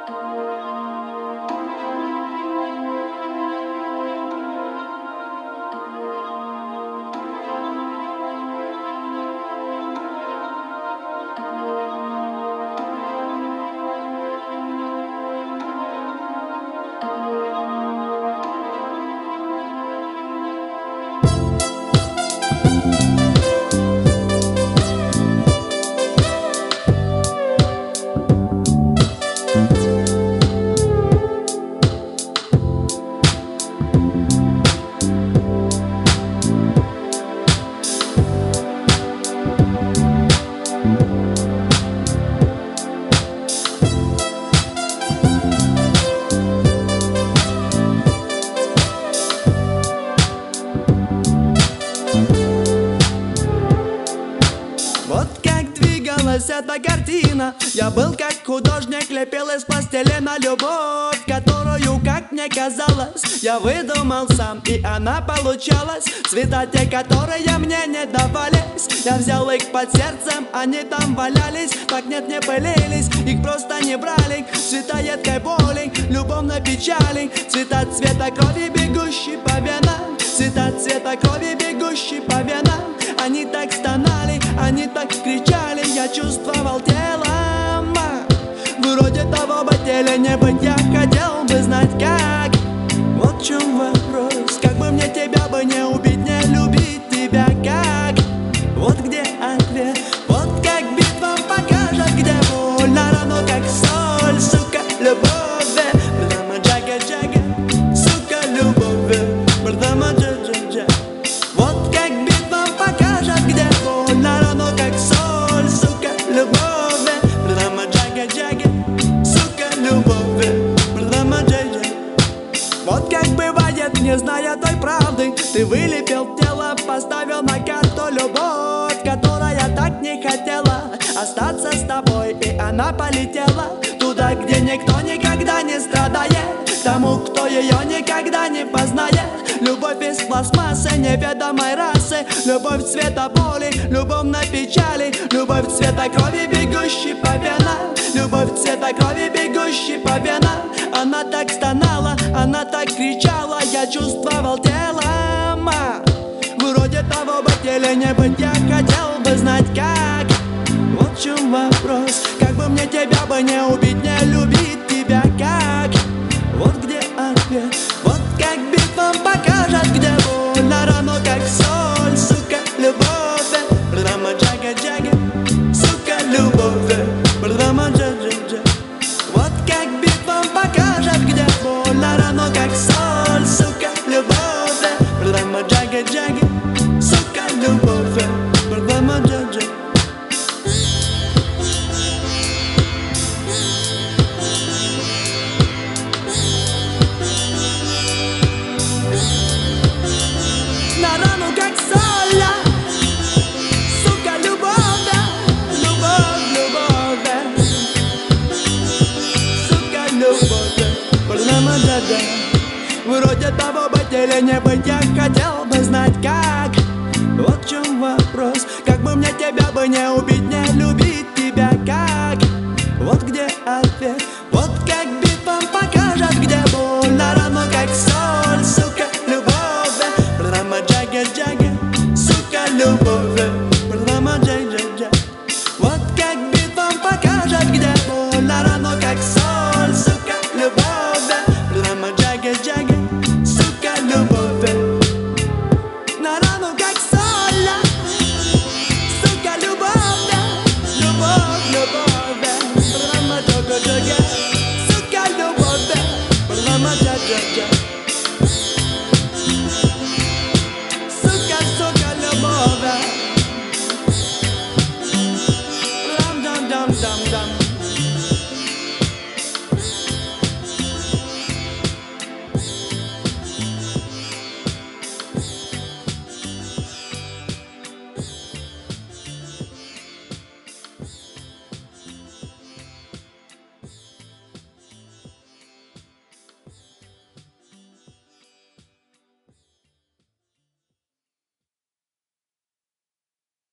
Эта картина. Я был как художник, лепил из пластилина любовь, которую, как мне казалось, я выдумал сам, и она получалась. Цвета те, которые мне не давались, я взял их под сердцем, они там валялись. Так нет, не пылились, их просто не брали. Цвета едкой боли, любовной печали, цвета цвета крови, бегущей по венам, цвета цвета крови, бегущей по венам. Они так стонали, они так кричали, я чувствовал телом. Вроде того бы теле не быть, я хотел бы знать как. Вот в чем вопрос, как бы мне тебя бы не убить, не любить тебя как. Вот где ответ, вот как битва покажет, где больно, равно как соль, сука, любовь. Брдама джага джага, сука, любовь. Брдама джага джага. Вот как битва покажет, где больно, равно как соль, сука, любовь. Брдама джага джага, сука, любовь. Брдама джага. Вот как бывает, не зная той правды, ты вылепил тело, поставил на карту любовь, которая так не хотела остаться с тобой, и она полетела туда, где никто никогда не страдает, тому, кто ее никогда не познает. Любовь из пластмассы неведомой расы, любовь цвета боли, любовной печали, любовь цвета крови, бегущей по венам, любовь цвета крови, бегущей по венам. Она так стонала, она так кричала, я чувствовал телом. Вроде того бы теле не быть, я хотел бы знать как. Вот в чем вопрос, как бы мне тебя бы не убить, не любить тебя как. Вот где ответ, вот как битва покажет, где больно, равно как соль, сука, любовь. Брдама джага джага, сука, любовь. Брдама джага джага. Вот как битва покажет, где больно, равно как соль, сука, любовь. Брдама джага джага, сука, любовь. Брдама джага джага. На рану как соль, сука, любовь, любовь, любовь, сука, любовь. Брдама джага. Вроде того бы теле не быть, я хотел бы знать как. Вот в чем вопрос, как бы мне тебя бы не убить, не любить тебя как. Вот где ответ.